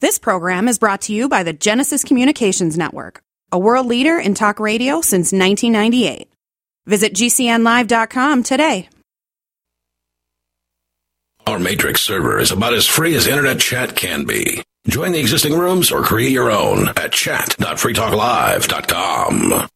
This program is brought to you by the Genesis Communications Network, a world leader in talk radio since 1998. Visit GCNlive.com today. Our Matrix server is about as free as internet chat can be. Join the existing rooms or create your own at chat.freetalklive.com.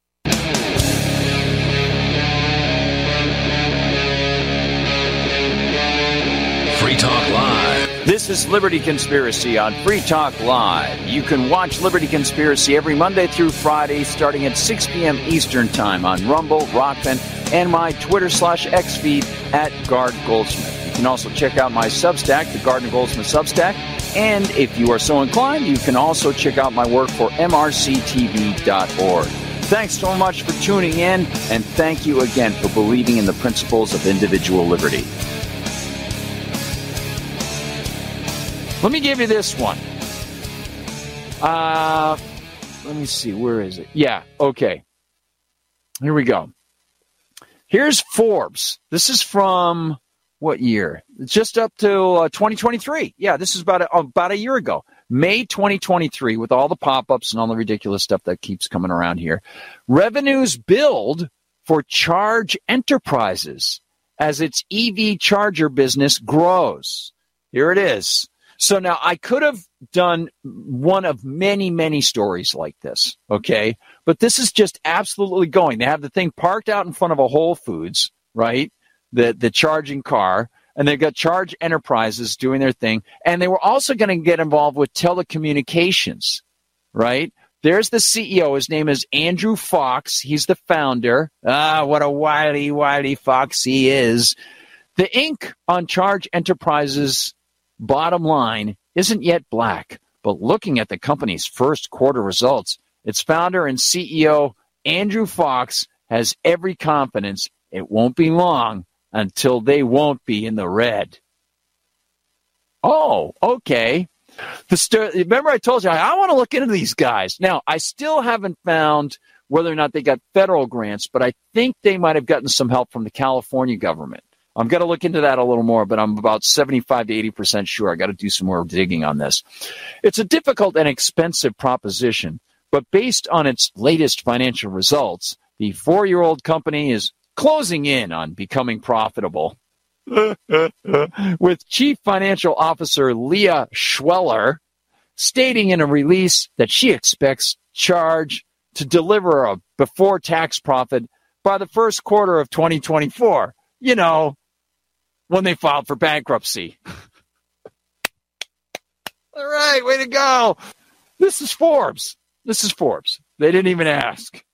Free Talk Live. This is Liberty Conspiracy on Free Talk Live. You can watch Liberty Conspiracy every Monday through Friday starting at 6 p.m. Eastern Time on Rumble, Rockfin, and my Twitter/X feed at Gard Goldsmith. You can also check out my Substack, the Gardner Goldsmith Substack. And if you are so inclined, you can also check out my work for mrctv.org. Thanks so much for tuning in, and thank you again for believing in the principles of individual liberty. Let me give you this one. Let me see. Where is it? Yeah, okay. Here we go. Here's Forbes. This is from what year? Just up to 2023. Yeah, this is about a year ago. May 2023, with all the pop-ups and all the ridiculous stuff that keeps coming around here. Revenues billed for Charge Enterprises as its EV charger business grows. Here it is. So now I could have done one of many, many stories like this, okay? But this is just absolutely going. They have the thing parked out in front of a Whole Foods, right? The charging car. And they've got Charge Enterprises doing their thing. And they were also going to get involved with telecommunications, right? There's the CEO. His name is Andrew Fox. He's the founder. What a wily fox he is. The ink on Charge Enterprises' bottom line isn't yet black, but looking at the company's first quarter results, its founder and CEO, Andrew Fox, has every confidence it won't be long until they won't be in the red. Oh, okay. Remember I told you, I want to look into these guys. Now, I still haven't found whether or not they got federal grants, but I think they might have gotten some help from the California government. I'm going to look into that a little more, but I'm about 75 to 80% sure. I got to do some more digging on this. It's a difficult and expensive proposition, but based on its latest financial results, the 4-year-old company is closing in on becoming profitable. With Chief Financial Officer Leah Schweller stating in a release that she expects Charge to deliver a before-tax profit by the first quarter of 2024. You know, when they filed for bankruptcy. All right, way to go. This is Forbes. They didn't even ask.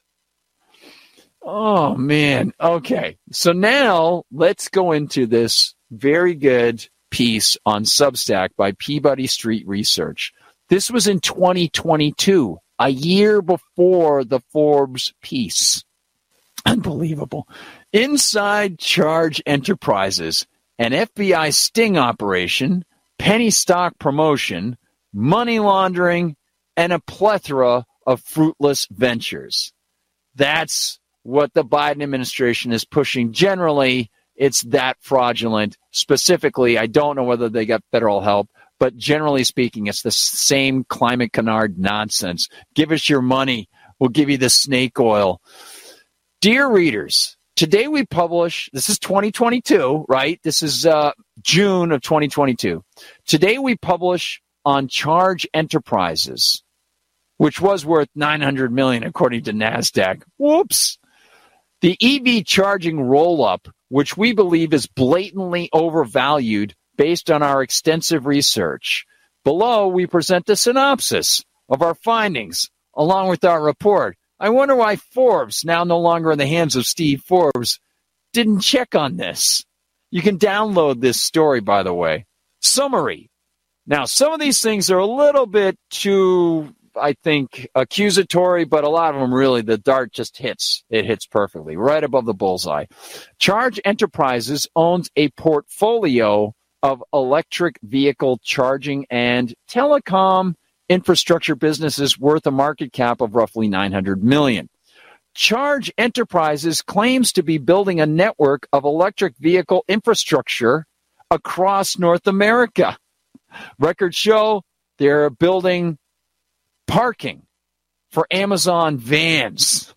Oh, man. Okay. So now let's go into this very good piece on Substack by Peabody Street Research. This was in 2022, a year before the Forbes piece. Unbelievable. Inside Charge Enterprises, an FBI sting operation, penny stock promotion, money laundering, and a plethora of fruitless ventures. That's what the Biden administration is pushing. Generally, it's that fraudulent. Specifically, I don't know whether they got federal help, but generally speaking, it's the same climate canard nonsense. Give us your money. We'll give you the snake oil. Dear readers, today we publish, this is 2022, right? This is June of 2022. Today we publish on Charge Enterprises, which was worth $900 million according to NASDAQ. Whoops. The EV charging roll-up, which we believe is blatantly overvalued based on our extensive research. Below, we present the synopsis of our findings along with our report. I wonder why Forbes, now no longer in the hands of Steve Forbes, didn't check on this. You can download this story, by the way. Summary. Now, some of these things are a little bit too, I think, accusatory, but a lot of them really, the dart just hits. It hits perfectly, right above the bullseye. Charge Enterprises owns a portfolio of electric vehicle charging and telecom infrastructure businesses worth a market cap of roughly $900 million. Charge Enterprises claims to be building a network of electric vehicle infrastructure across North America. Records show they're building parking for Amazon vans.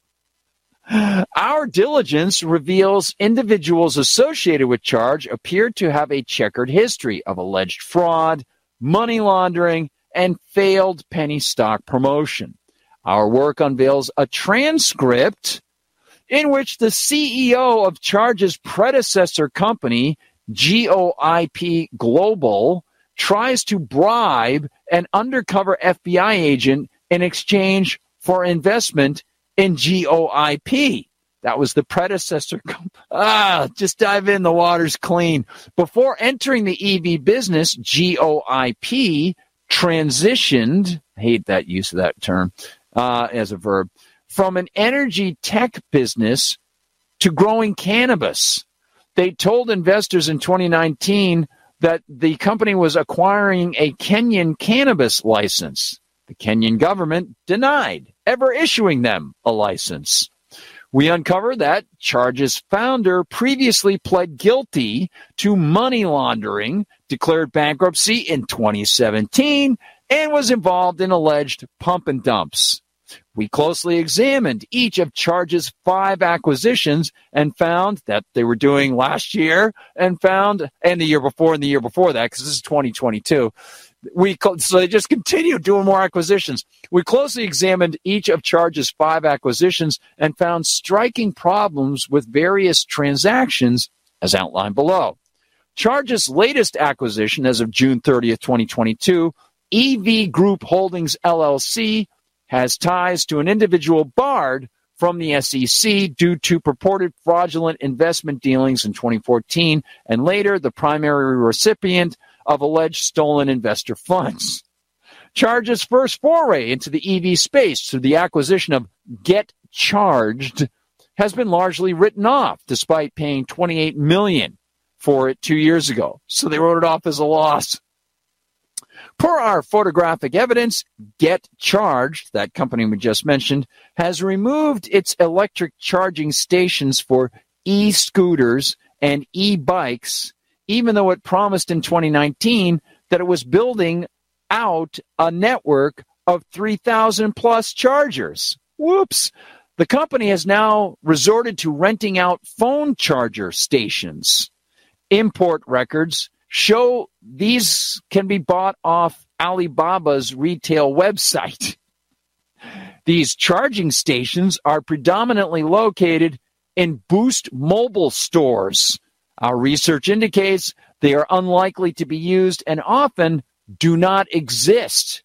Our diligence reveals individuals associated with Charge appear to have a checkered history of alleged fraud, money laundering, and failed penny stock promotion. Our work unveils a transcript in which the CEO of Charge's predecessor company, GOIP Global, tries to bribe an undercover FBI agent in exchange for investment in GOIP. That was the predecessor company. Just dive in. The water's clean. Before entering the EV business, GOIP transitioned, I hate that use of that term as a verb, from an energy tech business to growing cannabis. They told investors in 2019 that the company was acquiring a Kenyan cannabis license. The Kenyan government denied ever issuing them a license. We uncovered that Charge's founder previously pled guilty to money laundering, declared bankruptcy in 2017, and was involved in alleged pump and dumps. We closely examined each of Charge's 5 acquisitions and found that they were doing last year and the year before and the year before that, because this is 2022. So they just continued doing more acquisitions. We closely examined each of Charge's 5 acquisitions and found striking problems with various transactions as outlined below. Charge's latest acquisition as of June 30th, 2022, EV Group Holdings, LLC, has ties to an individual barred from the SEC due to purported fraudulent investment dealings in 2014 and later the primary recipient of alleged stolen investor funds. Charge's first foray into the EV space through the acquisition of Get Charged has been largely written off despite paying $28 million for it 2 years ago. So they wrote it off as a loss. Per our photographic evidence, Get Charged, that company we just mentioned, has removed its electric charging stations for e-scooters and e-bikes, even though it promised in 2019 that it was building out a network of 3,000 plus chargers. Whoops. The company has now resorted to renting out phone charger stations. Import records show these can be bought off Alibaba's retail website. These charging stations are predominantly located in Boost mobile stores. Our research indicates they are unlikely to be used and often do not exist.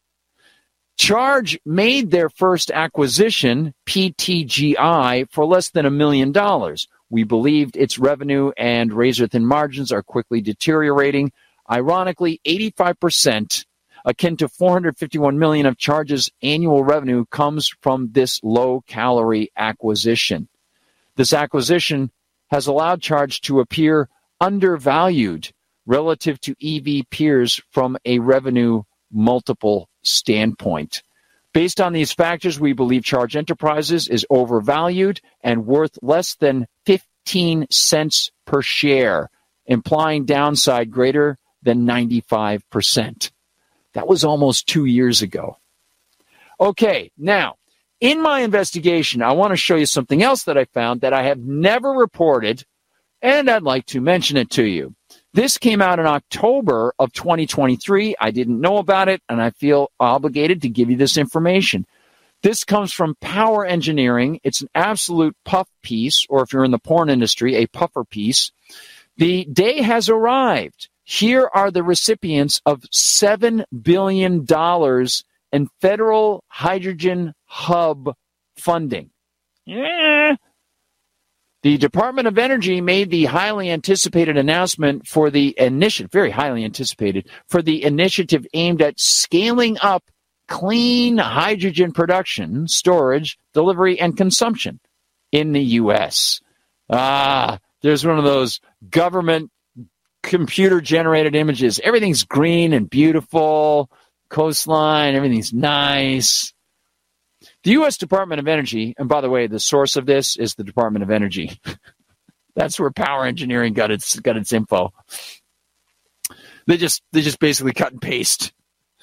Charge made their first acquisition, PTGI, for less than $1 million. We believed its revenue and razor-thin margins are quickly deteriorating. Ironically, 85%, akin to $451 million of Charge's annual revenue, comes from this low-calorie acquisition. This acquisition has allowed Charge to appear undervalued relative to EV peers from a revenue multiple standpoint. Based on these factors, we believe Charge Enterprises is overvalued and worth less than 15 cents per share, implying downside greater than 95%. That was almost 2 years ago. Okay, now, in my investigation, I want to show you something else that I found that I have never reported, and I'd like to mention it to you. This came out in October of 2023. I didn't know about it, and I feel obligated to give you this information. This comes from Power Engineering. It's an absolute puff piece, or if you're in the porn industry, a puffer piece. The day has arrived. Here are the recipients of $7 billion in federal hydrogen hub funding. Yeah. The Department of Energy made the highly anticipated announcement for the initiative, very highly anticipated, for the initiative aimed at scaling up clean hydrogen production, storage, delivery, and consumption in the U.S. There's one of those government computer-generated images. Everything's green and beautiful, coastline, everything's nice. The U.S. Department of Energy, and by the way, the source of this is the Department of Energy. That's where Power Engineering got its info. They just basically cut and paste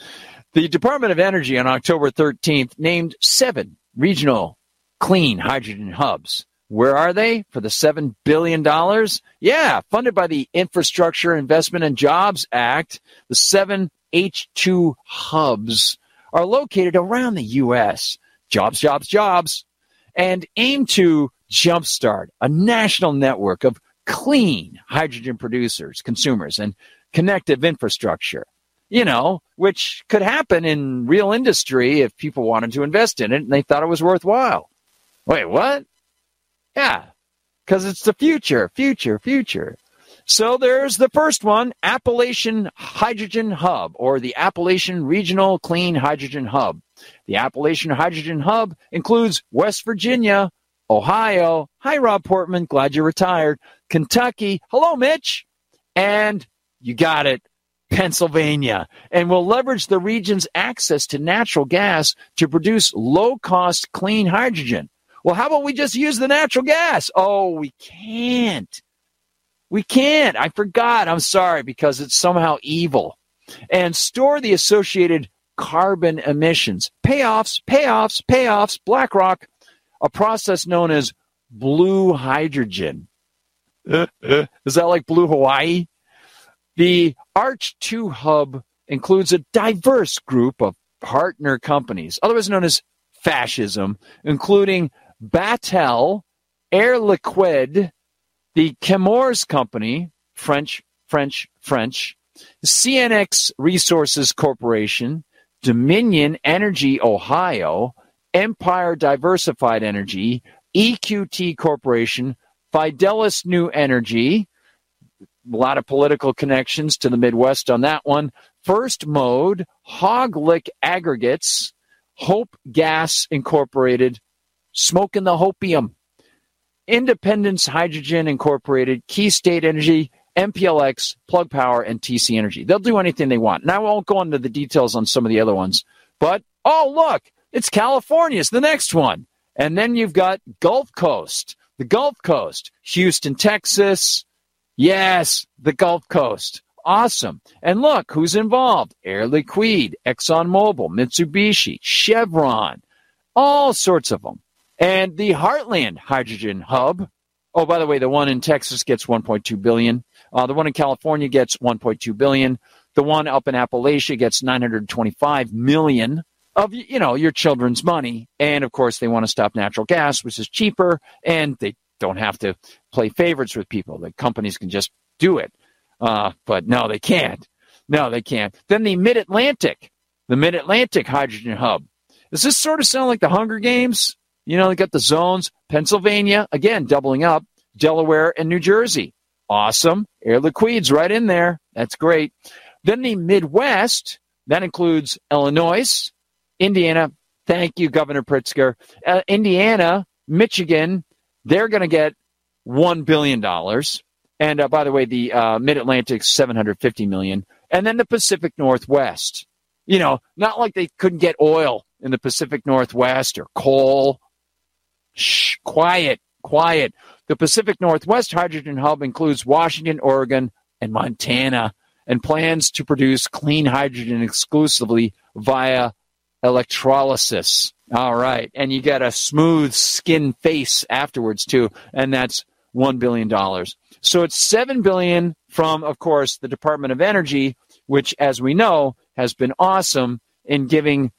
The Department of Energy on October 13th named 7 regional clean hydrogen hubs. Where are they for the $7 billion? Yeah, funded by the Infrastructure Investment and Jobs Act. The 7 H2 hubs are located around the U.S. Jobs, jobs, jobs. And aim to jumpstart a national network of clean hydrogen producers, consumers, and connective infrastructure. Which could happen in real industry if people wanted to invest in it and they thought it was worthwhile. Wait, what? Yeah, because it's the future. So there's the first one, Appalachian Hydrogen Hub, or the Appalachian Regional Clean Hydrogen Hub. The Appalachian Hydrogen Hub includes West Virginia, Ohio, hi Rob Portman, glad you're retired, Kentucky, hello Mitch, and you got it, Pennsylvania, and will leverage the region's access to natural gas to produce low-cost clean hydrogen. Well, how about we just use the natural gas? Oh, we can't. I forgot. I'm sorry, because it's somehow evil. And store the associated carbon emissions. Payoffs. BlackRock, a process known as blue hydrogen. Is that like blue Hawaii? The ARCH2 hub includes a diverse group of partner companies, otherwise known as fascism, including Battelle, Air Liquide, the Chemours Company, French, CNX Resources Corporation, Dominion Energy Ohio, Empire Diversified Energy, EQT Corporation, Fidelis New Energy, a lot of political connections to the Midwest on that one, First Mode, Hoglick Aggregates, Hope Gas Incorporated, Smoking the Hopium, Independence Hydrogen Incorporated, Key State Energy, MPLX, Plug Power, and TC Energy. They'll do anything they want. Now, I won't go into the details on some of the other ones, but, oh, look, it's California's the next one. And then you've got Gulf Coast, the Gulf Coast, Houston, Texas. Yes, the Gulf Coast. Awesome. And look, who's involved? Air Liquide, ExxonMobil, Mitsubishi, Chevron, all sorts of them. And the Heartland Hydrogen Hub, oh, by the way, the one in Texas gets $1.2 billion. The one in California gets $1.2 billion. The one up in Appalachia gets $925 million of, your children's money. And, of course, they want to stop natural gas, which is cheaper, and they don't have to play favorites with people. The companies can just do it. But no, they can't. Then the Mid-Atlantic Hydrogen Hub. Does this sort of sound like the Hunger Games? They got the zones, Pennsylvania, again, doubling up, Delaware and New Jersey. Awesome. Air Liquide's right in there. That's great. Then the Midwest, that includes Illinois, Indiana. Thank you, Governor Pritzker. Indiana, Michigan, they're going to get $1 billion. And by the way, the Mid-Atlantic, $750 million. And then the Pacific Northwest. Not like they couldn't get oil in the Pacific Northwest or coal. Shh, quiet. The Pacific Northwest Hydrogen Hub includes Washington, Oregon, and Montana, and plans to produce clean hydrogen exclusively via electrolysis. All right. And you got a smooth skin face afterwards, too, and that's $1 billion. So it's $7 billion from, of course, the Department of Energy, which, as we know, has been awesome in giving,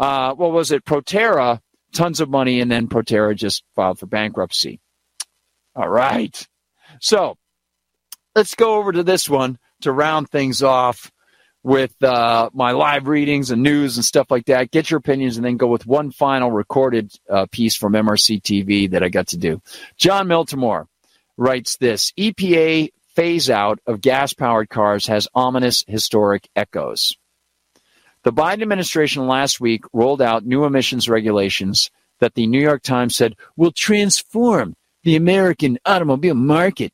Proterra tons of money, and then Proterra just filed for bankruptcy. All right. So let's go over to this one to round things off with my live readings and news and stuff like that. Get your opinions and then go with one final recorded piece from MRC TV that I got to do. John Miltimore writes this: EPA phase out of gas-powered cars has ominous historic echoes. The Biden administration last week rolled out new emissions regulations that the New York Times said will transform the American automobile market.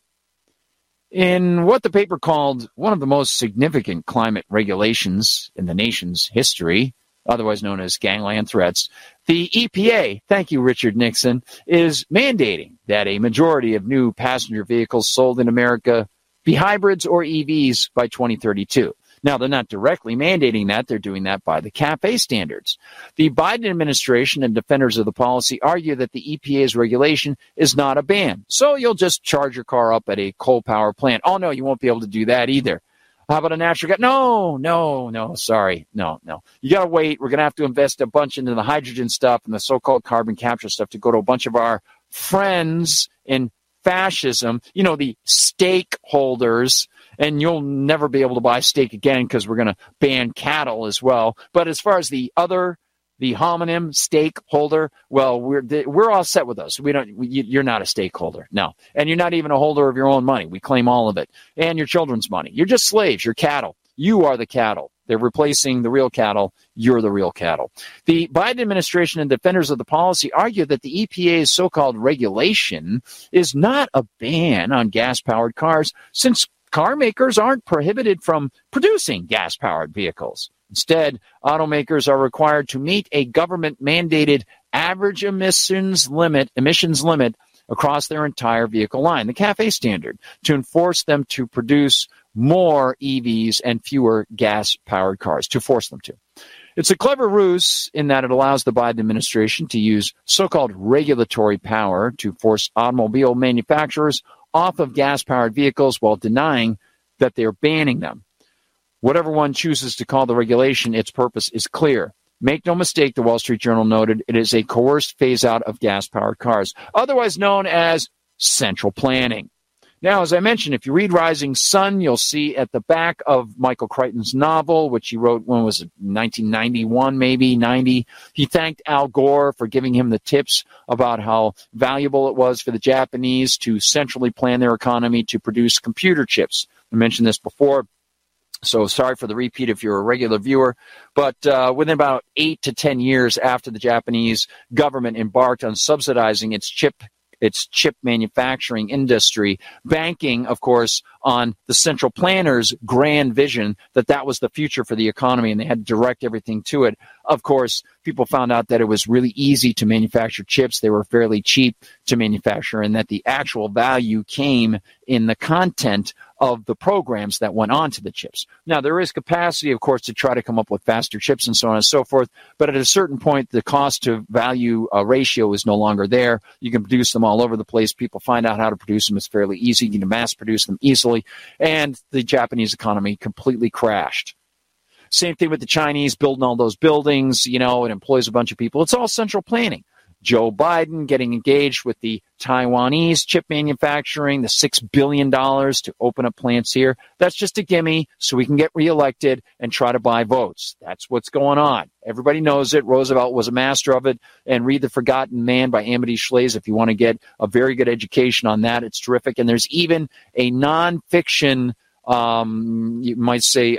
In what the paper called one of the most significant climate regulations in the nation's history, otherwise known as gangland threats, the EPA, thank you, Richard Nixon, is mandating that a majority of new passenger vehicles sold in America be hybrids or EVs by 2032. Now, they're not directly mandating that. They're doing that by the CAFE standards. The Biden administration and defenders of the policy argue that the EPA's regulation is not a ban. So you'll just charge your car up at a coal power plant. Oh, no, you won't be able to do that either. How about a natural gas? No, sorry. No. You got to wait. We're going to have to invest a bunch into the hydrogen stuff and the so-called carbon capture stuff to go to a bunch of our friends in fascism, the stakeholders, and you'll never be able to buy steak again because we're going to ban cattle as well. But as far as the homonym stakeholder, well, we're all set with those. You're not a stakeholder, no, and you're not even a holder of your own money. We claim all of it, and your children's money. You're just slaves. You're cattle. You are the cattle. They're replacing the real cattle. You're the real cattle. The Biden administration and defenders of the policy argue that the EPA's so-called regulation is not a ban on gas-powered cars, since car makers aren't prohibited from producing gas-powered vehicles. Instead, automakers are required to meet a government-mandated average emissions limit across their entire vehicle line, the CAFE standard, to enforce them to produce more EVs and fewer gas-powered cars, to force them to. It's a clever ruse in that it allows the Biden administration to use so-called regulatory power to force automobile manufacturers off of gas-powered vehicles while denying that they're banning them. Whatever one chooses to call the regulation, its purpose is clear. Make no mistake, the Wall Street Journal noted, it is a coerced phase-out of gas-powered cars, otherwise known as central planning. Now, as I mentioned, if you read Rising Sun, you'll see at the back of Michael Crichton's novel, which he wrote, when was it, 1991, maybe, 90, he thanked Al Gore for giving him the tips about how valuable it was for the Japanese to centrally plan their economy to produce computer chips. I mentioned this before, so sorry for the repeat if you're a regular viewer, but within about 8 to 10 years after the Japanese government embarked on subsidizing its chip manufacturing industry, banking, of course, on the central planners' grand vision that was the future for the economy and they had to direct everything to it. Of course, people found out that it was really easy to manufacture chips. They were fairly cheap to manufacture, and that the actual value came in the content of the programs that went on to the chips. Now, there is capacity, of course, to try to come up with faster chips and so on and so forth, but at a certain point, the cost-to-value ratio is no longer there. You can produce them all over the place. People find out how to produce them. It's fairly easy. You can mass-produce them easily, and the Japanese economy completely crashed. Same thing with the Chinese building all those buildings, it employs a bunch of people. It's all central planning. Joe Biden getting engaged with the Taiwanese chip manufacturing, the $6 billion to open up plants here. That's just a gimme so we can get reelected and try to buy votes. That's what's going on. Everybody knows it. Roosevelt was a master of it. And read The Forgotten Man by Amity Shlaes if you want to get a very good education on that. It's terrific. And there's even a nonfiction, you might say,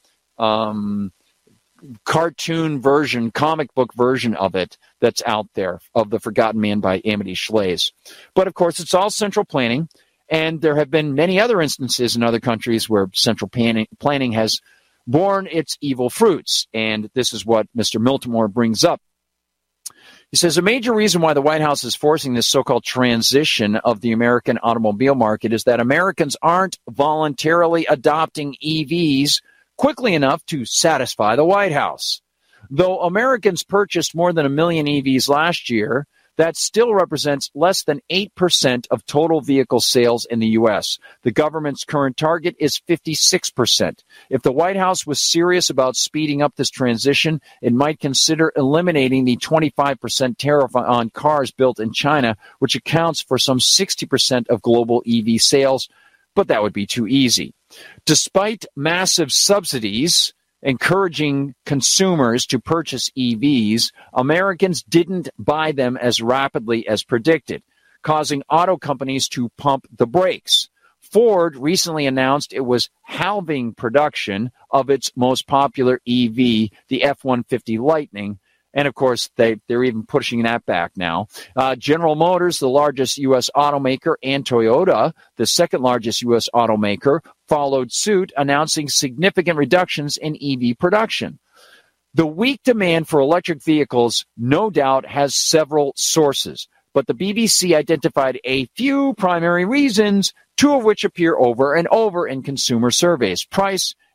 cartoon version, comic book version of it that's out there, of The Forgotten Man by Amity Shlaes. But of course, it's all central planning, and there have been many other instances in other countries where central planning has borne its evil fruits, and this is what Mr. Miltimore brings up. He says, a major reason why the White House is forcing this so-called transition of the American automobile market is that Americans aren't voluntarily adopting EVs quickly enough to satisfy the White House. Though Americans purchased more than 1 million EVs last year, that still represents less than 8% of total vehicle sales in the U.S. The government's current target is 56%. If the White House was serious about speeding up this transition, it might consider eliminating the 25% tariff on cars built in China, which accounts for some 60% of global EV sales, but that would be too easy. Despite massive subsidies encouraging consumers to purchase EVs, Americans didn't buy them as rapidly as predicted, causing auto companies to pump the brakes. Ford recently announced it was halving production of its most popular EV, the F-150 Lightning. And, of course, they're even pushing that back now. General Motors, the largest U.S. automaker, and Toyota, the second largest U.S. automaker, followed suit, announcing significant reductions in EV production. The weak demand for electric vehicles, no doubt, has several sources, but the BBC identified a few primary reasons, two of which appear over and over in consumer surveys: price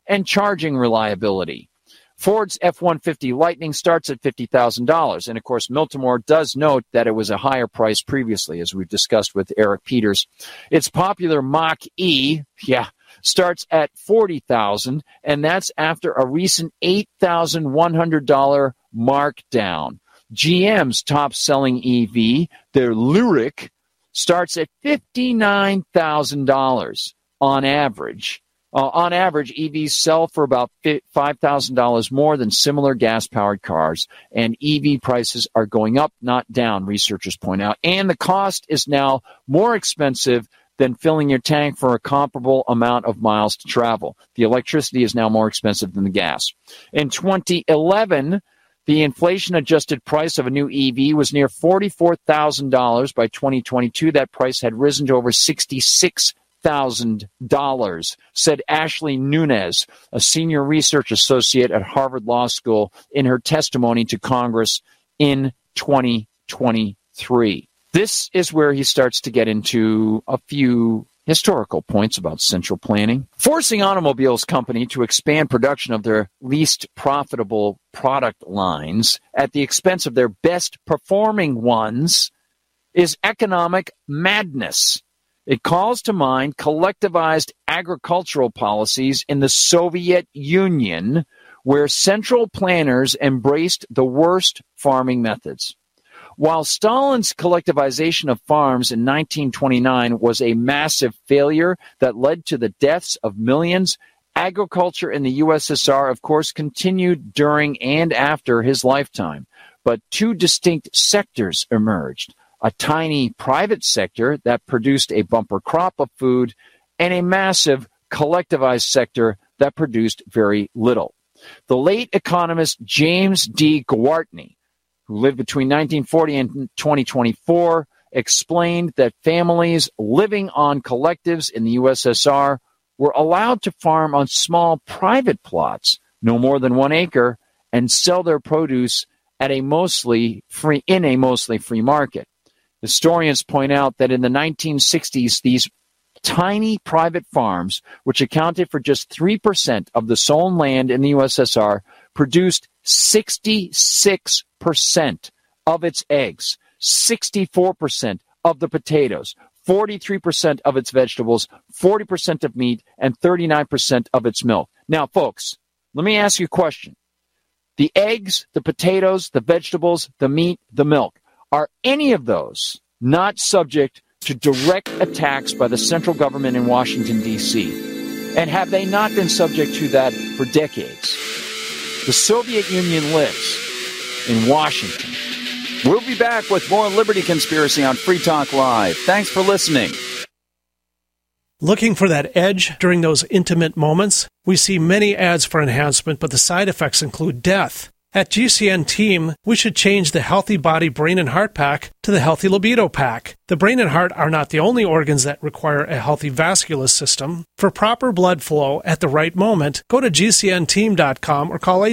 and charging reliability. Ford's F-150 Lightning starts at $50,000. And, of course, Miltimore does note that it was a higher price previously, as we've discussed with Eric Peters. Its popular Mach-E, starts at $40,000, and that's after a recent $8,100 markdown. GM's top-selling EV, their Lyriq, starts at $59,000 on average. On average, EVs sell for about $5,000 more than similar gas-powered cars, and EV prices are going up, not down, researchers point out. And the cost is now more expensive than filling your tank for a comparable amount of miles to travel. The electricity is now more expensive than the gas. In 2011, the inflation-adjusted price of a new EV was near $44,000. By 2022, that price had risen to over $66,000, said Ashley Nunes, a senior research associate at Harvard Law School, in her testimony to Congress in 2023. This is where he starts to get into a few historical points about central planning. Forcing automobiles company to expand production of their least profitable product lines at the expense of their best performing ones is economic madness. It calls to mind collectivized agricultural policies in the Soviet Union, where central planners embraced the worst farming methods. While Stalin's collectivization of farms in 1929 was a massive failure that led to the deaths of millions, agriculture in the USSR, of course, continued during and after his lifetime. But two distinct sectors emerged: a tiny private sector that produced a bumper crop of food, and a massive collectivized sector that produced very little. The late economist James D. Gwartney, who lived between 1940 and 2024, explained that families living on collectives in the USSR were allowed to farm on small private plots, no more than 1 acre, and sell their produce at a mostly free market. Historians point out that in the 1960s, these tiny private farms, which accounted for just 3% of the sown land in the USSR, produced 66% of its eggs, 64% of the potatoes, 43% of its vegetables, 40% of meat, and 39% of its milk. Now, folks, let me ask you a question. The eggs, the potatoes, the vegetables, the meat, the milk, are any of those not subject to direct attacks by the central government in Washington, D.C.? And have they not been subject to that for decades? The Soviet Union lives in Washington. We'll be back with more Liberty Conspiracy on Free Talk Live. Thanks for listening. Looking for that edge during those intimate moments? We see many ads for enhancement, but the side effects include death. At GCN Team, we should change the Healthy Body, Brain, and Heart Pack to the Healthy Libido Pack. The brain and heart are not the only organs that require a healthy vascular system. For proper blood flow at the right moment, go to GCNteam.com or call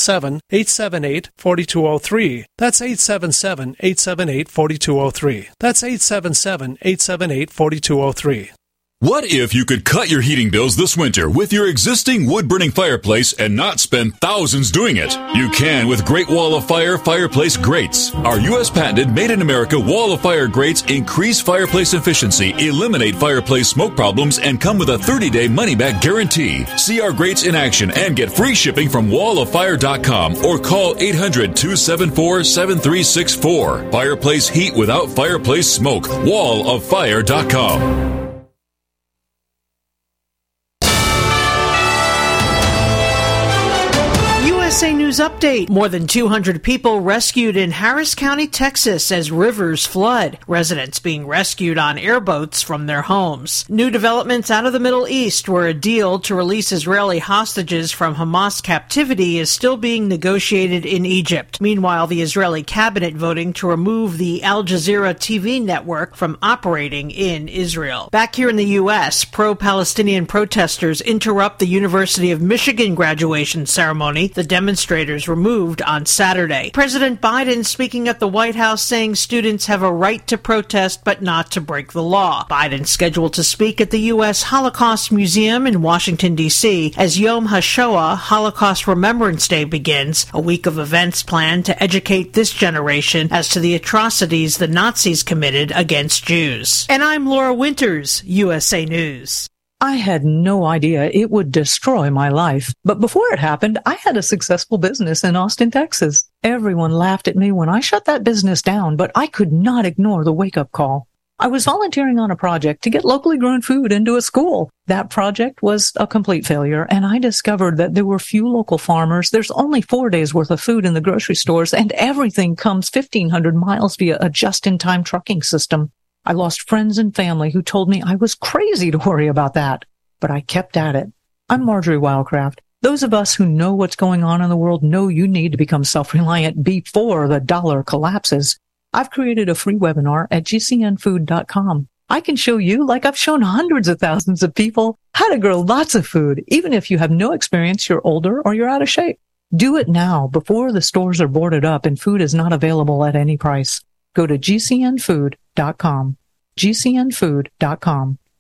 877-878-4203. That's 877-878-4203. That's 877-878-4203. What if you could cut your heating bills this winter with your existing wood-burning fireplace and not spend thousands doing it? You can with Great Wall of Fire fireplace grates. Our U.S. patented made-in-America Wall of Fire grates increase fireplace efficiency, eliminate fireplace smoke problems, and come with a 30-day money-back guarantee. See our grates in action and get free shipping from walloffire.com or call 800-274-7364. Fireplace heat without fireplace smoke. walloffire.com. USA News Update. More than 200 people rescued in Harris County, Texas as rivers flood. Residents being rescued on airboats from their homes. New developments out of the Middle East, where a deal to release Israeli hostages from Hamas captivity is still being negotiated in Egypt. Meanwhile, the Israeli cabinet voting to remove the Al Jazeera TV network from operating in Israel. Back here in the U.S., pro-Palestinian protesters interrupt the University of Michigan graduation ceremony. The demonstrators removed on Saturday. President Biden speaking at the White House saying students have a right to protest but not to break the law. Biden scheduled to speak at the U.S. Holocaust Museum in Washington, D.C. as Yom HaShoah, Holocaust Remembrance Day, begins, a week of events planned to educate this generation as to the atrocities the Nazis committed against Jews. And I'm Laura Winters, USA News. I had no idea it would destroy my life. But before it happened, I had a successful business in Austin, Texas. Everyone laughed at me when I shut that business down, but I could not ignore the wake-up call. I was volunteering on a project to get locally grown food into a school. That project was a complete failure, and I discovered that there were few local farmers. There's only 4 days worth of food in the grocery stores, and everything comes 1,500 miles via a just-in-time trucking system. I lost friends and family who told me I was crazy to worry about that, but I kept at it. I'm Marjorie Wildcraft. Those of us who know what's going on in the world know you need to become self-reliant before the dollar collapses. I've created a free webinar at gcnfood.com. I can show you, like I've shown hundreds of thousands of people, how to grow lots of food, even if you have no experience, you're older, or you're out of shape. Do it now before the stores are boarded up and food is not available at any price. Go to gcnfood.com. gcnfood.com.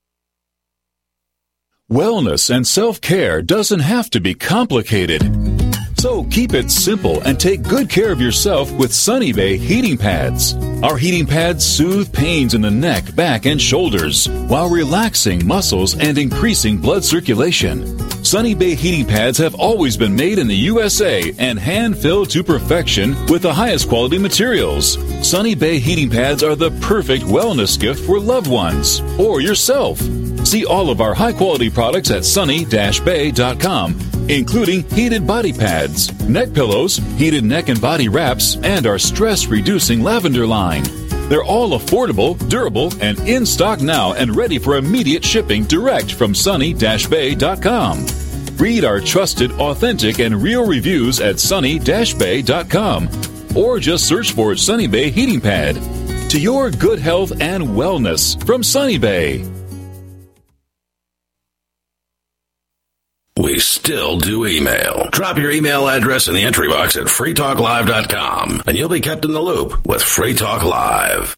Wellness and self-care doesn't have to be complicated. So keep it simple and take good care of yourself with Sunny Bay heating pads. Our heating pads soothe pains in the neck, back, and shoulders while relaxing muscles and increasing blood circulation. Sunny Bay heating pads have always been made in the USA and hand-filled to perfection with the highest quality materials. Sunny Bay heating pads are the perfect wellness gift for loved ones or yourself. See all of our high-quality products at sunny-bay.com, including heated body pads, neck pillows, heated neck and body wraps, and our stress-reducing lavender line. They're all affordable, durable, and in stock now and ready for immediate shipping direct from sunny-bay.com. Read our trusted, authentic, and real reviews at sunny-bay.com or just search for Sunny Bay Heating Pad. To your good health and wellness from Sunny Bay. We still do email. Drop your email address in the entry box at freetalklive.com, and you'll be kept in the loop with Free Talk Live.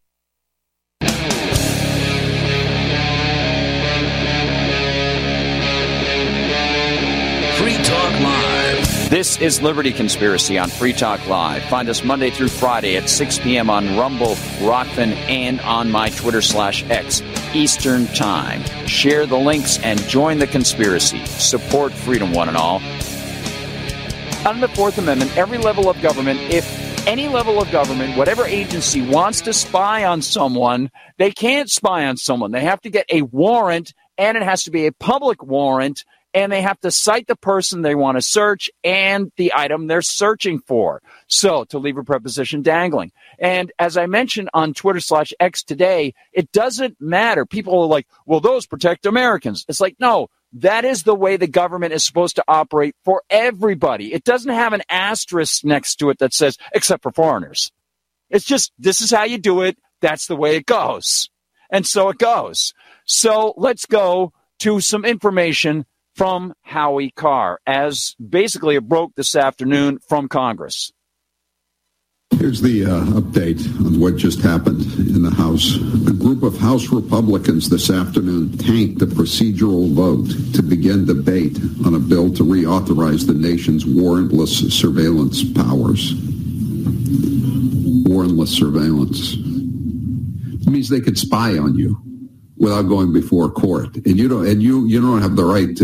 Free Talk Live. This is Liberty Conspiracy on Free Talk Live. Find us Monday through Friday at 6 p.m. on Rumble, Rockfin, and on my Twitter/X Eastern Time. Share the links and join the conspiracy. Support freedom, one and all. Under the Fourth Amendment, every level of government, if any level of government, whatever agency wants to spy on someone, they can't spy on someone. They have to get a warrant, and it has to be a public warrant, and they have to cite the person they want to search and the item they're searching for. So, to leave a preposition dangling. And as I mentioned on Twitter/X today, it doesn't matter. People are like, well, those protect Americans. It's like, no, that is the way the government is supposed to operate for everybody. It doesn't have an asterisk next to it that says, except for foreigners. It's just, this is how you do it. That's the way it goes. And so it goes. So let's go to some information from Howie Carr, as basically it broke this afternoon from Congress. Here's the update on what just happened in the House. A group of House Republicans this afternoon tanked a procedural vote to begin debate on a bill to reauthorize the nation's warrantless surveillance powers. Warrantless surveillance. It means they could spy on you without going before court, and you don't have the right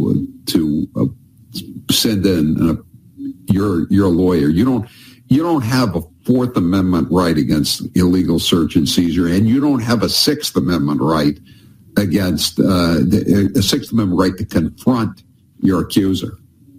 to send in your lawyer. You don't have a Fourth Amendment right against illegal search and seizure, and you don't have a Sixth Amendment right against a Sixth Amendment right to confront your accuser.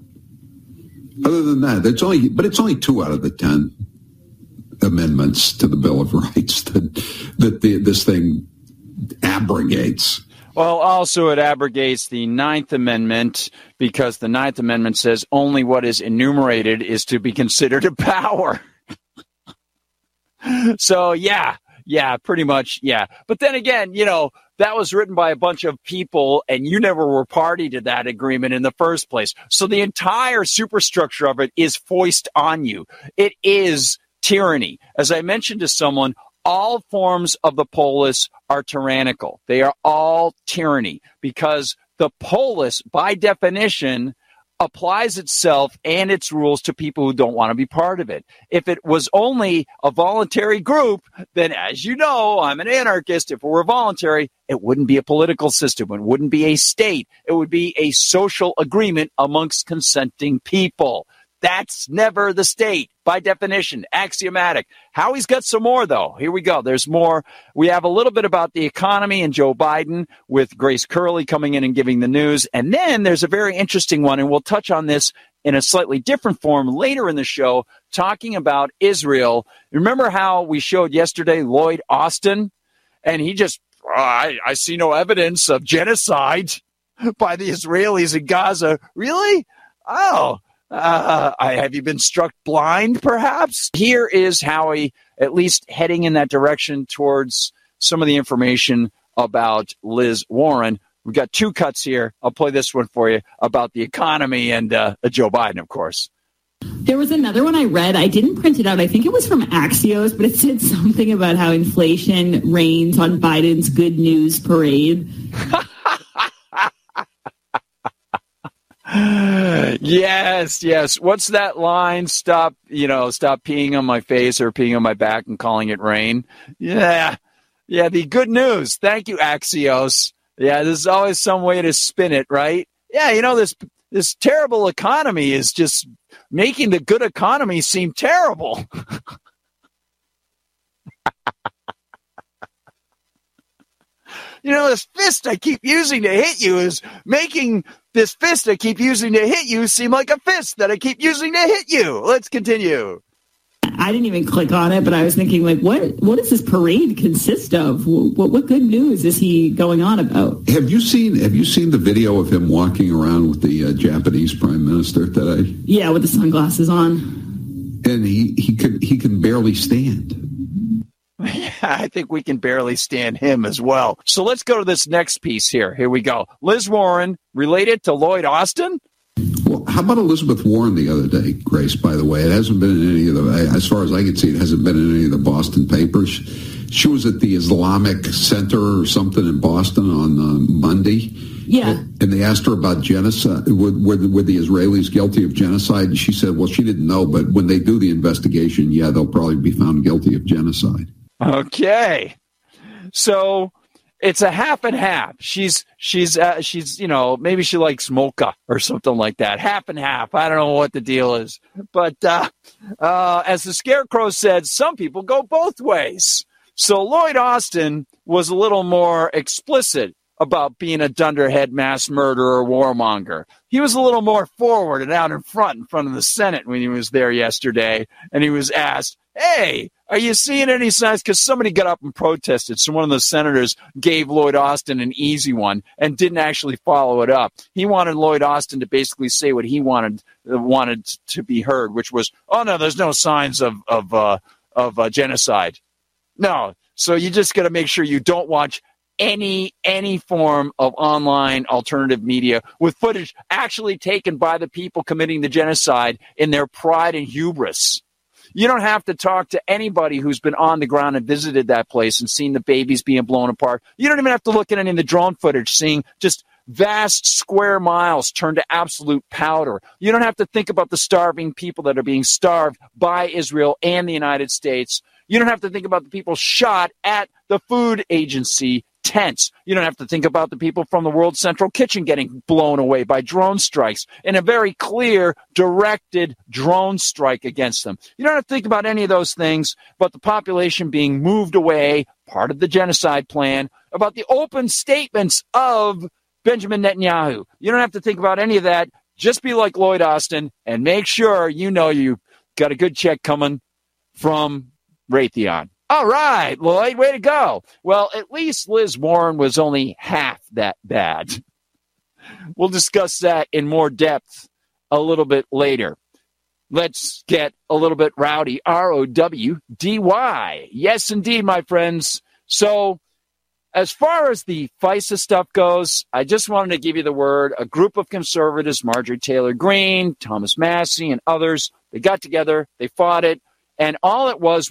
Other than that, it's only 2 out of the 10 amendments to the Bill of Rights that this thing abrogates. Well, also it abrogates the Ninth Amendment, because the Ninth Amendment says only what is enumerated is to be considered a power. So, yeah, Yeah, pretty much. Yeah. But then again, that was written by a bunch of people and you never were party to that agreement in the first place. So the entire superstructure of it is foisted on you. It is tyranny. As I mentioned to someone, all forms of the polis are tyrannical. They are all tyranny because the polis, by definition, applies itself and its rules to people who don't want to be part of it. If it was only a voluntary group, then as you know, I'm an anarchist. If it were voluntary, it wouldn't be a political system. It wouldn't be a state. It would be a social agreement amongst consenting people. That's never the state, by definition, axiomatic. Howie's got some more, though. Here we go. There's more. We have a little bit about the economy and Joe Biden with Grace Curley coming in and giving the news. And then there's a very interesting one, and we'll touch on this in a slightly different form later in the show, talking about Israel. Remember how we showed yesterday Lloyd Austin? And he just, I see no evidence of genocide by the Israelis in Gaza. Really? Oh. Have you been struck blind, perhaps? Here is Howie, at least heading in that direction towards some of the information about Liz Warren. We've got two cuts here. I'll play this one for you about the economy and Joe Biden, of course. There was another one I read. I didn't print it out. I think it was from Axios, but it said something about how inflation reigns on Biden's good news parade. Yes. What's that line? Stop peeing on my face or peeing on my back and calling it rain. Yeah, the good news. Thank you, Axios. Yeah, there's always some way to spin it, right? Yeah, this terrible economy is just making the good economy seem terrible. This fist I keep using to hit you is making this fist I keep using to hit you seem like a fist that I keep using to hit you. Let's continue. I didn't even click on it, but I was thinking, what does this parade consist of? What good news is he going on about? Have you seen the video of him walking around with the Japanese prime minister today? Yeah, with the sunglasses on. And he can barely stand. Yeah, I think we can barely stand him as well. So let's go to this next piece here. Here we go. Liz Warren, related to Lloyd Austin? Well, how about Elizabeth Warren the other day, Grace, by the way? It hasn't been in any of the, as far as I can see, it hasn't been in any of the Boston papers. She was at the Islamic Center or something in Boston on Monday. Yeah. And they asked her about genocide. Were the Israelis guilty of genocide? And she said, well, she didn't know, but when they do the investigation, yeah, they'll probably be found guilty of genocide. Okay. So it's a half and half. She's maybe she likes mocha or something like that. Half and half. I don't know what the deal is. But as the Scarecrow said, some people go both ways. So Lloyd Austin was a little more explicit about being a dunderhead mass murderer warmonger. He was a little more forward and out in front of the Senate when he was there yesterday. And he was asked, hey, are you seeing any signs? Because somebody got up and protested. So one of the senators gave Lloyd Austin an easy one and didn't actually follow it up. He wanted Lloyd Austin to basically say what he wanted to be heard, which was, oh, no, there's no signs of genocide. No. So you just got to make sure you don't watch any form of online alternative media with footage actually taken by the people committing the genocide in their pride and hubris. You don't have to talk to anybody who's been on the ground and visited that place and seen the babies being blown apart. You don't even have to look at any of the drone footage, seeing just vast square miles turned to absolute powder. You don't have to think about the starving people that are being starved by Israel and the United States. You don't have to think about the people shot at the food agency tents. You don't have to think about the people from the World Central Kitchen getting blown away by drone strikes in a very clear, directed drone strike against them. You don't have to think about any of those things, but the population being moved away, part of the genocide plan, about the open statements of Benjamin Netanyahu. You don't have to think about any of that. Just be like Lloyd Austin and make sure you know you got a good check coming from Raytheon. All right, Lloyd, way to go. Well, at least Liz Warren was only half that bad. We'll discuss that in more depth a little bit later. let's get a little bit rowdy. ROWDY. Yes, indeed, my friends. So as far as the FISA stuff goes, I just wanted to give you the word. A group of conservatives, Marjorie Taylor Greene, Thomas Massey, and others, they got together, they fought it, and all it was,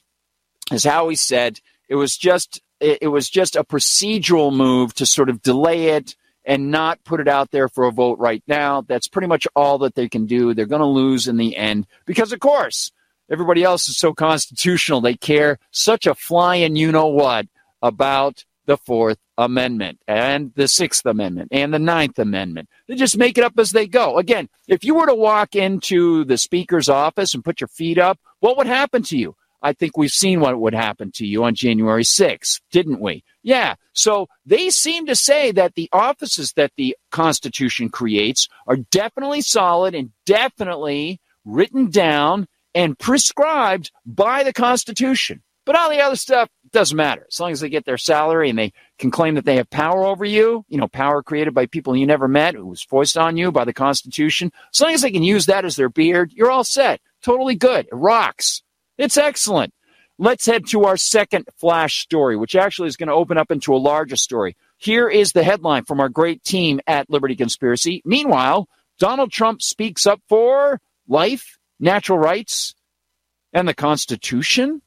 as Howie said, it was just a procedural move to sort of delay it and not put it out there for a vote right now. That's pretty much all that they can do. They're going to lose in the end because, of course, everybody else is so constitutional. They care such a flying you-know-what about the Fourth Amendment and the Sixth Amendment and the Ninth Amendment. They just make it up as they go. Again, if you were to walk into the Speaker's office and put your feet up, what would happen to you? I think we've seen what would happen to you on January 6th, didn't we? Yeah. So they seem to say that the offices that the Constitution creates are definitely solid and definitely written down and prescribed by the Constitution. But all the other stuff doesn't matter. As long as they get their salary and they can claim that they have power over you, power created by people you never met, who was foisted on you by the Constitution. As long as they can use that as their beard, you're all set. Totally good. It rocks. It's excellent. Let's head to our second flash story, which actually is going to open up into a larger story. Here is the headline from our great team at Liberty Conspiracy. Meanwhile, Donald Trump speaks up for life, natural rights, and the Constitution.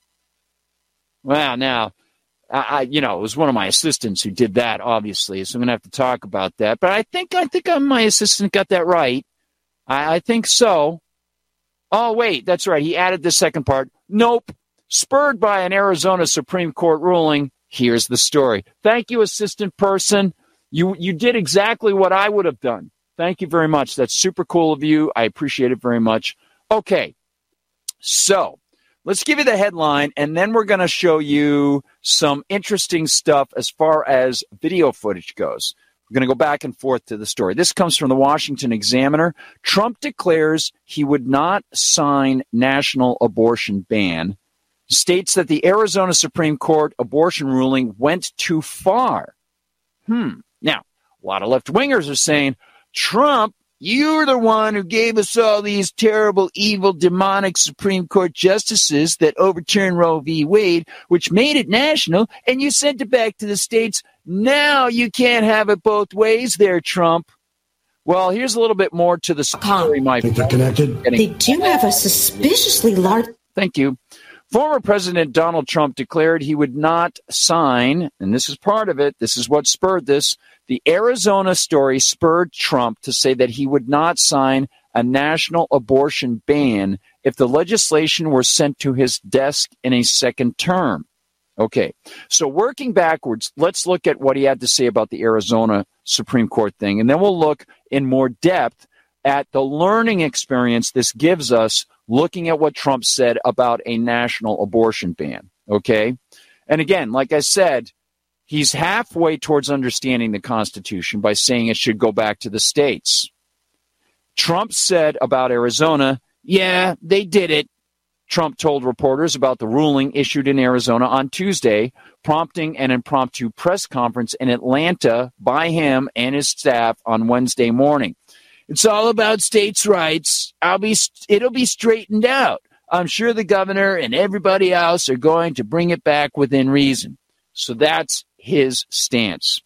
Well, now, it was one of my assistants who did that, obviously, so I'm going to have to talk about that. But I think my assistant got that right. I think so. Oh, wait, that's right. He added the second part. Nope. Spurred by an Arizona Supreme Court ruling, here's the story. Thank you, assistant person. You did exactly what I would have done. Thank you very much. That's super cool of you. I appreciate it very much. Okay, so let's give you the headline, and then we're going to show you some interesting stuff as far as video footage goes. We're going to go back and forth to the story. This comes from the Washington Examiner. Trump declares he would not sign national abortion ban. States that the Arizona Supreme Court abortion ruling went too far. Now, a lot of left-wingers are saying, Trump, you're the one who gave us all these terrible, evil, demonic Supreme Court justices that overturned Roe v. Wade, which made it national, and you sent it back to the states. Now you can't have it both ways there, Trump. Well, here's a little bit more to the story, my friend. They're connected. They do have a suspiciously large... Thank you. Former President Donald Trump declared he would not sign, and this is part of it, this is what spurred this, the Arizona story spurred Trump to say that he would not sign a national abortion ban if the legislation were sent to his desk in a second term. Okay, so working backwards, let's look at what he had to say about the Arizona Supreme Court thing, and then we'll look in more depth at the learning experience this gives us looking at what Trump said about a national abortion ban, okay? And again, like I said, he's halfway towards understanding the Constitution by saying it should go back to the states. Trump said about Arizona, yeah, they did it. Trump told reporters about the ruling issued in Arizona on Tuesday, prompting an impromptu press conference in Atlanta by him and his staff on Wednesday morning. It's all about states' rights. It'll be straightened out. I'm sure the governor and everybody else are going to bring it back within reason. So that's his stance.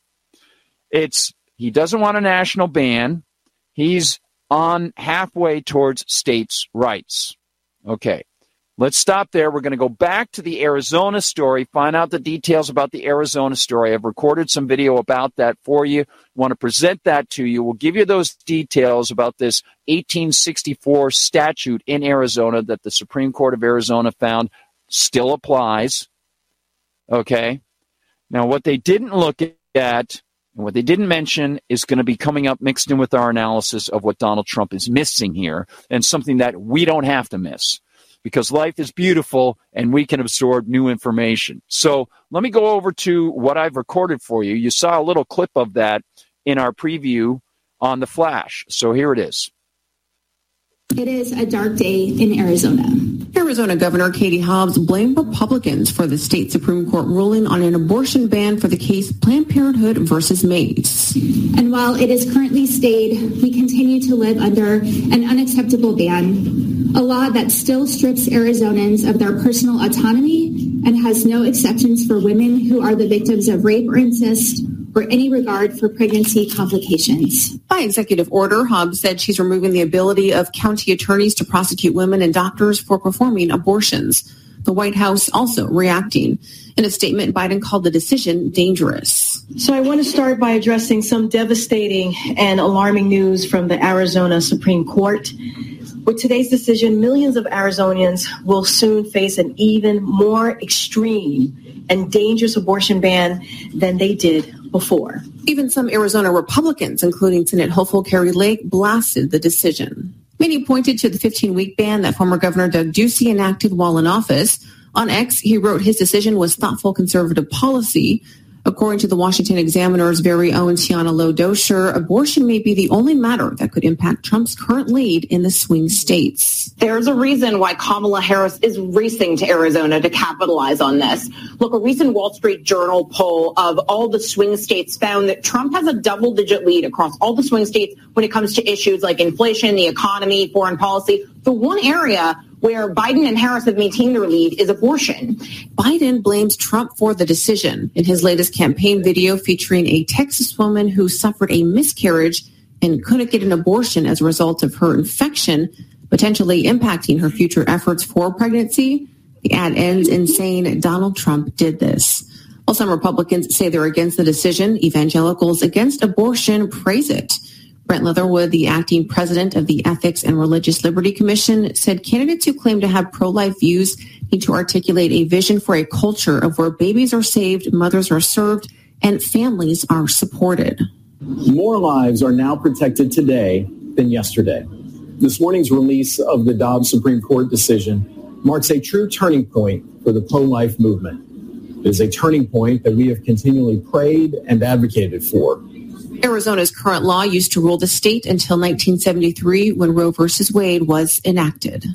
He doesn't want a national ban. He's on halfway towards states' rights. Okay, let's stop there. We're going to go back to the Arizona story, find out the details about the Arizona story. I've recorded some video about that for you. Want to present that to you. We'll give you those details about this 1864 statute in Arizona that the Supreme Court of Arizona found still applies. Okay. Now, what they didn't look at and what they didn't mention is going to be coming up mixed in with our analysis of what Donald Trump is missing here and something that we don't have to miss, because life is beautiful and we can absorb new information. So let me go over to what I've recorded for you. You saw a little clip of that in our preview on the Flash. So here it is. It is a dark day in Arizona. Arizona Governor Katie Hobbs blamed Republicans for the state Supreme Court ruling on an abortion ban for the case Planned Parenthood versus Mays. And while it is currently stayed, we continue to live under an unacceptable ban. a law that still strips Arizonans of their personal autonomy and has no exceptions for women who are the victims of rape or incest or any regard for pregnancy complications. By executive order, Hobbs said she's removing the ability of county attorneys to prosecute women and doctors for performing abortions. The White House also reacting. In a statement, Biden called the decision dangerous. So I want to start by addressing some devastating and alarming news from the Arizona Supreme Court. With today's decision, millions of Arizonians will soon face an even more extreme and dangerous abortion ban than they did before. Even some Arizona Republicans, including Senate hopeful Kari Lake, blasted the decision. Many pointed to the 15-week ban that former Governor Doug Ducey enacted while in office. On X, he wrote his decision was thoughtful conservative policy. According to the Washington Examiner's very own Tiana Lowe-Dosher, abortion may be the only matter that could impact Trump's current lead in the swing states. There's a reason why Kamala Harris is racing to Arizona to capitalize on this. Look, a recent Wall Street Journal poll of all the swing states found that Trump has a double-digit lead across all the swing states when it comes to issues like inflation, the economy, foreign policy. The one area where Biden and Harris have maintained their lead is abortion. Biden blames Trump for the decision. In his latest campaign video featuring a Texas woman who suffered a miscarriage and couldn't get an abortion as a result of her infection, potentially impacting her future efforts for pregnancy, the ad ends in saying Donald Trump did this. While some Republicans say they're against the decision, evangelicals against abortion praise it. Brent Leatherwood, the acting president of the Ethics and Religious Liberty Commission, said candidates who claim to have pro-life views need to articulate a vision for a culture of where babies are saved, mothers are served, and families are supported. More lives are now protected today than yesterday. This morning's release of the Dobbs Supreme Court decision marks a true turning point for the pro-life movement. It is a turning point that we have continually prayed and advocated for. Arizona's current law used to rule the state until 1973 when Roe versus Wade was enacted.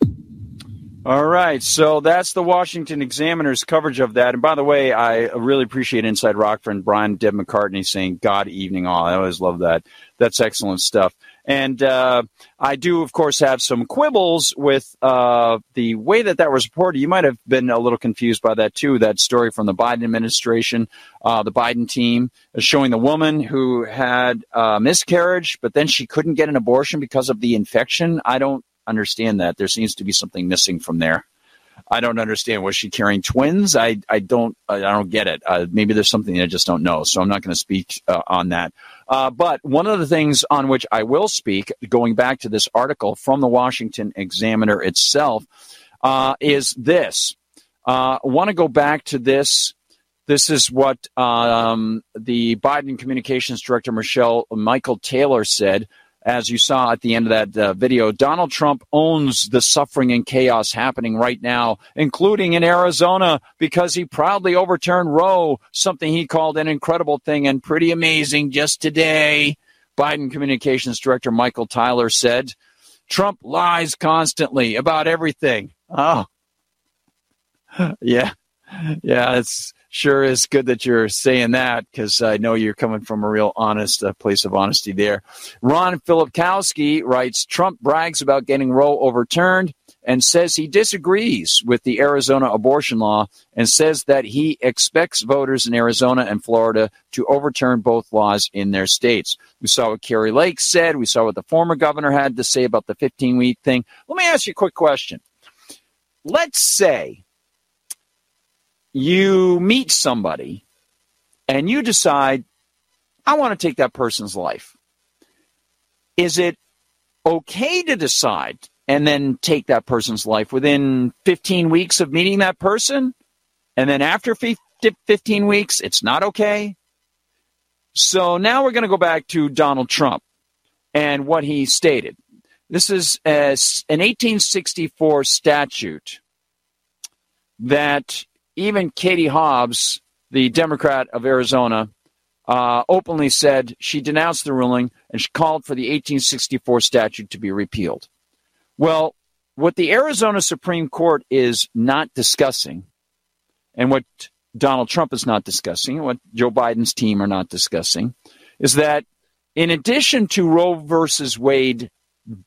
All right, so that's the Washington Examiner's coverage of that. And by the way, I really appreciate Inside Rockford and Brian Deb McCartney saying God evening all. I always love that. That's excellent stuff. And I do, of course, have some quibbles with the way that was reported. You might have been a little confused by that, too, that story from the Biden administration, the Biden team, showing the woman who had a miscarriage, but then she couldn't get an abortion because of the infection. I don't understand that. There seems to be something missing from there. I don't understand. Was she carrying twins? I don't get it. Maybe there's something I just don't know. So I'm not going to speak on that. But one of the things on which I will speak, going back to this article from the Washington Examiner itself, is this. I want to go back to this. This is what the Biden Communications Director, Michael Taylor, said. As you saw at the end of that video, Donald Trump owns the suffering and chaos happening right now, including in Arizona, because he proudly overturned Roe, something he called an incredible thing and pretty amazing just today. Biden Communications Director Michael Taylor said, Trump lies constantly about everything. Oh, yeah. Yeah, it's sure is good that you're saying that, because I know you're coming from a real honest place of honesty there. Ron Filipkowski writes, Trump brags about getting Roe overturned and says he disagrees with the Arizona abortion law and says that he expects voters in Arizona and Florida to overturn both laws in their states. We saw what Kari Lake said. We saw what the former governor had to say about the 15-week thing. Let me ask you a quick question. Let's say you meet somebody and you decide, I want to take that person's life. Is it okay to decide and then take that person's life within 15 weeks of meeting that person? And then after 15 weeks, it's not okay? So now we're going to go back to Donald Trump and what he stated. This is an 1864 statute that even Katie Hobbs, the Democrat of Arizona, openly said she denounced the ruling and she called for the 1864 statute to be repealed. Well, what the Arizona Supreme Court is not discussing, and what Donald Trump is not discussing, what Joe Biden's team are not discussing, is that in addition to Roe versus Wade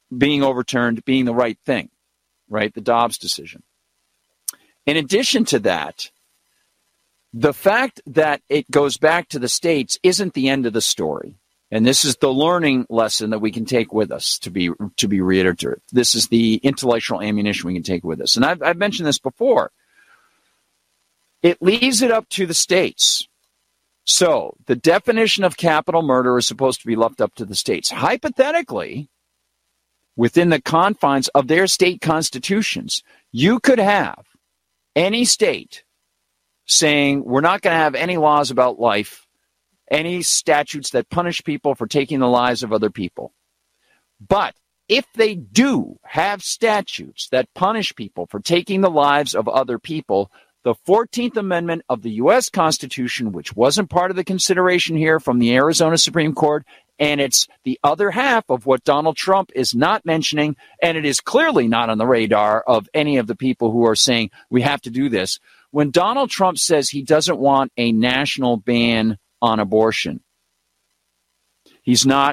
being overturned being the right thing, right? The Dobbs decision. In addition to that, the fact that it goes back to the states isn't the end of the story. And this is the learning lesson that we can take with us, to be reiterated. This is the intellectual ammunition we can take with us. And I've mentioned this before. It leaves it up to the states. So the definition of capital murder is supposed to be left up to the states. Hypothetically, within the confines of their state constitutions, you could have any state saying we're not going to have any laws about life, any statutes that punish people for taking the lives of other people. But if they do have statutes that punish people for taking the lives of other people, the 14th Amendment of the U.S. Constitution, which wasn't part of the consideration here from the Arizona Supreme Court, and it's the other half of what Donald Trump is not mentioning, and it is clearly not on the radar of any of the people who are saying we have to do this. When Donald Trump says he doesn't want a national ban on abortion, he's not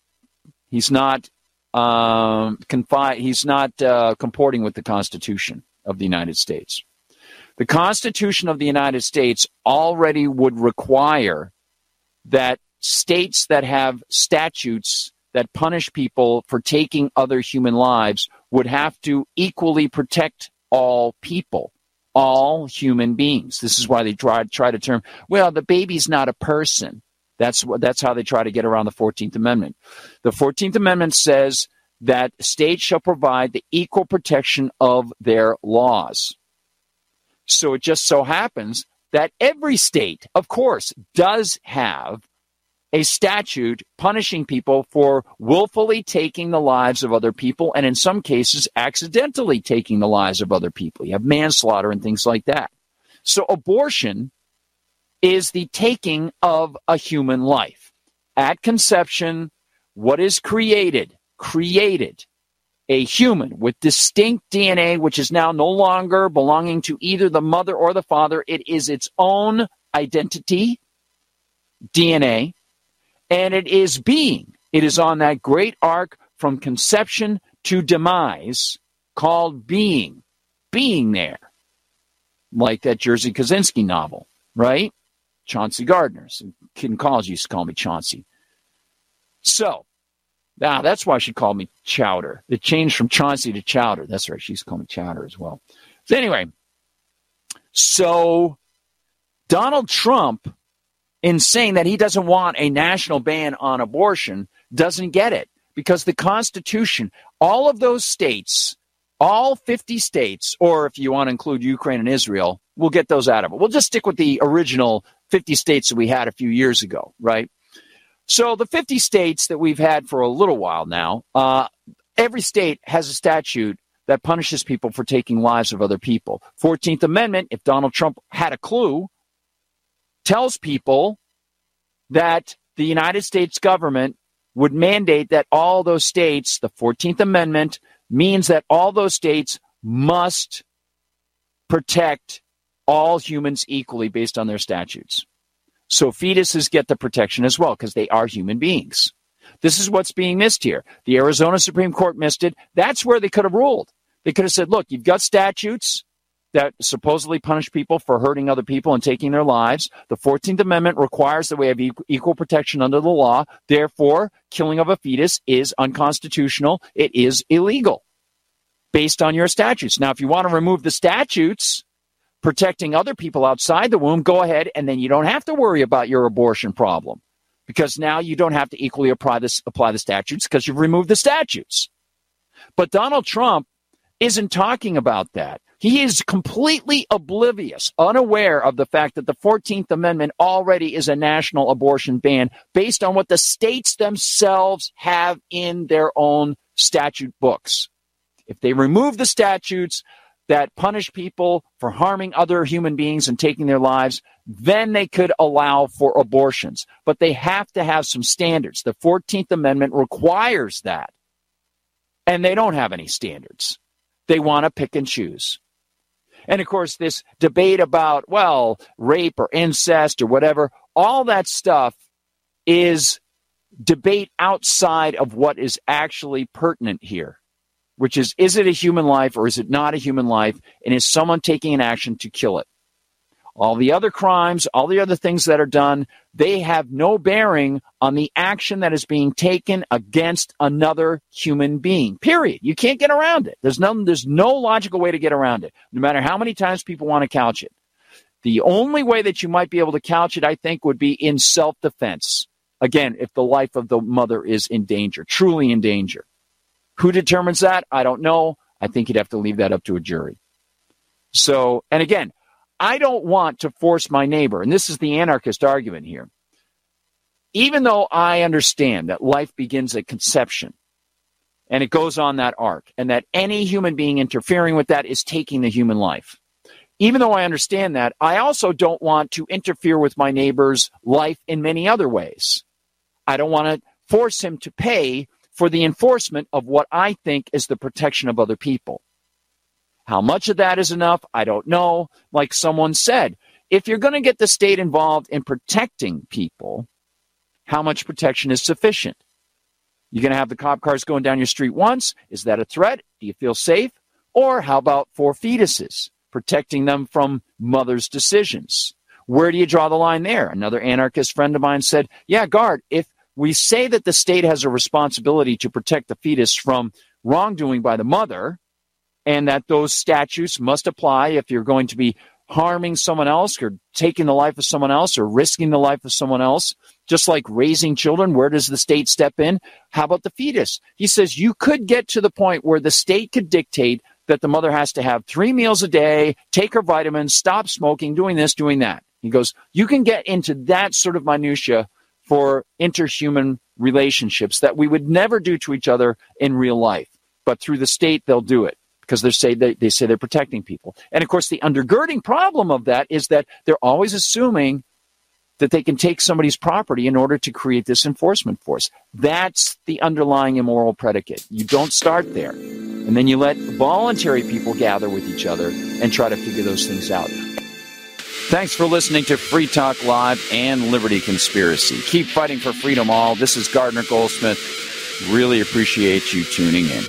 comporting with the Constitution of the United States. The Constitution of the United States already would require that states that have statutes that punish people for taking other human lives would have to equally protect all people, all human beings. This is why they try to term, well, the baby's not a person. That's how they try to get around the 14th Amendment. The 14th Amendment says that states shall provide the equal protection of their laws. So it just so happens that every state, of course, does have a statute punishing people for willfully taking the lives of other people, and in some cases, accidentally taking the lives of other people. You have manslaughter and things like that. So abortion is the taking of a human life. At conception, what is created a human with distinct DNA, which is now no longer belonging to either the mother or the father. It is its own identity, DNA, and it is being. It is on that great arc from conception to demise called being. Being there. Like that Jerzy Kosinski novel, right? Chauncey Gardner. Some kid in college used to call me Chauncey. So, now, that's why she called me Chowder. It changed from Chauncey to Chowder. That's right. She used to call me Chowder as well. So anyway, so Donald Trump, in saying that he doesn't want a national ban on abortion, doesn't get it. Because the Constitution, all of those states, all 50 states, or if you want to include Ukraine and Israel, we'll get those out of it. We'll just stick with the original 50 states that we had a few years ago, right? So the 50 states that we've had for a little while now, every state has a statute that punishes people for taking lives of other people. 14th Amendment, if Donald Trump had a clue, tells people that the United States government would mandate that all those states, the 14th Amendment means that all those states must protect all humans equally based on their statutes. So fetuses get the protection as well because they are human beings. This is what's being missed here. The Arizona Supreme Court missed it. That's where they could have ruled. They could have said, look, you've got statutes that supposedly punish people for hurting other people and taking their lives. The 14th Amendment requires that we have equal protection under the law. Therefore, killing of a fetus is unconstitutional. It is illegal based on your statutes. Now, if you want to remove the statutes protecting other people outside the womb, go ahead, and then you don't have to worry about your abortion problem because now you don't have to equally apply the statutes because you've removed the statutes. But Donald Trump isn't talking about that. He is completely oblivious, unaware of the fact that the 14th Amendment already is a national abortion ban based on what the states themselves have in their own statute books. If they remove the statutes that punish people for harming other human beings and taking their lives, then they could allow for abortions. But they have to have some standards. The 14th Amendment requires that. And they don't have any standards. They want to pick and choose. And, of course, this debate about, well, rape or incest or whatever, all that stuff is debate outside of what is actually pertinent here, which is it a human life or is it not a human life? And is someone taking an action to kill it? All the other crimes, all the other things that are done, they have no bearing on the action that is being taken against another human being, period. You can't get around it. There's no logical way to get around it, no matter how many times people want to couch it. The only way that you might be able to couch it, I think, would be in self-defense. Again, if the life of the mother is in danger, truly in danger. Who determines that? I don't know. I think you'd have to leave that up to a jury. So, and again, I don't want to force my neighbor, and this is the anarchist argument here. Even though I understand that life begins at conception, and it goes on that arc, and that any human being interfering with that is taking the human life. Even though I understand that, I also don't want to interfere with my neighbor's life in many other ways. I don't want to force him to pay for the enforcement of what I think is the protection of other people. How much of that is enough, I don't know. Like someone said, if you're going to get the state involved in protecting people, how much protection is sufficient? You're going to have the cop cars going down your street once. Is that a threat? Do you feel safe? Or how about for fetuses, protecting them from mother's decisions? Where do you draw the line there? Another anarchist friend of mine said, yeah, Gard, if we say that the state has a responsibility to protect the fetus from wrongdoing by the mother, and that those statutes must apply if you're going to be harming someone else or taking the life of someone else or risking the life of someone else, just like raising children, where does the state step in? How about the fetus? He says you could get to the point where the state could dictate that the mother has to have 3 meals a day, take her vitamins, stop smoking, doing this, doing that. He goes, you can get into that sort of minutia for interhuman relationships that we would never do to each other in real life. But through the state, they'll do it because they say they're protecting people. And, of course, the undergirding problem of that is that they're always assuming that they can take somebody's property in order to create this enforcement force. That's the underlying immoral predicate. You don't start there. And then you let voluntary people gather with each other and try to figure those things out. Thanks for listening to Free Talk Live and Liberty Conspiracy. Keep fighting for freedom all. This is Gardner Goldsmith. Really appreciate you tuning in.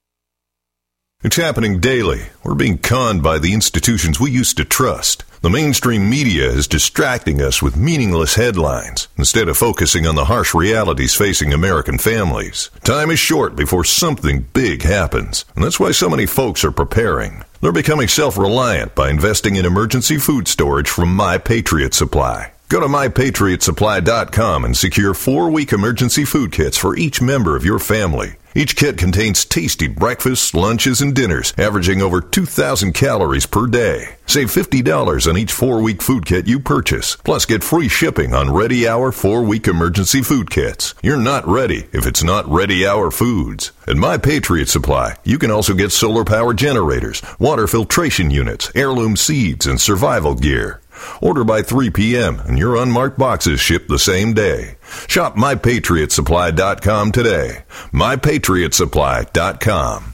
It's happening daily. We're being conned by the institutions we used to trust. The mainstream media is distracting us with meaningless headlines instead of focusing on the harsh realities facing American families. Time is short before something big happens, and that's why so many folks are preparing. They're becoming self-reliant by investing in emergency food storage from My Patriot Supply. Go to MyPatriotSupply.com and secure 4-week emergency food kits for each member of your family. Each kit contains tasty breakfasts, lunches, and dinners, averaging over 2,000 calories per day. Save $50 on each 4-week food kit you purchase. Plus, get free shipping on Ready Hour 4-week emergency food kits. You're not ready if it's not Ready Hour Foods. At My Patriot Supply, you can also get solar power generators, water filtration units, heirloom seeds, and survival gear. Order by 3 p.m. and your unmarked boxes ship the same day. Shop MyPatriotSupply.com today. MyPatriotSupply.com.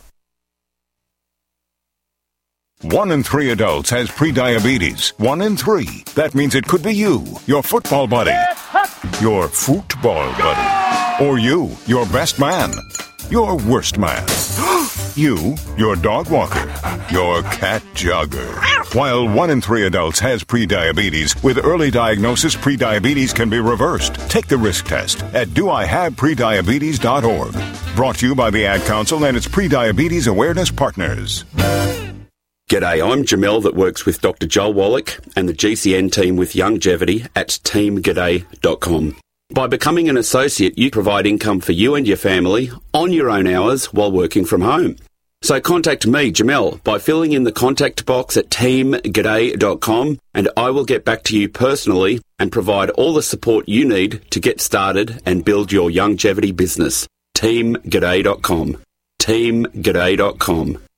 1 in 3 adults has prediabetes. 1 in 3. That means it could be you, your football buddy, your football buddy, or you, your best man, your worst man, you, your dog walker, your cat jogger. While 1 in 3 adults has prediabetes, with early diagnosis, prediabetes can be reversed. Take the risk test at doihaveprediabetes.org. Brought to you by the Ad Council and its Prediabetes Awareness Partners. G'day, I'm Jamel that works with Dr. Joel Wallach and the GCN team with Longevity at teamg'day.com. By becoming an associate, you provide income for you and your family on your own hours while working from home. So contact me, Jamel, by filling in the contact box at teamg'day.com, and I will get back to you personally and provide all the support you need to get started and build your longevity business. teamg'day.com. teamg'day.com.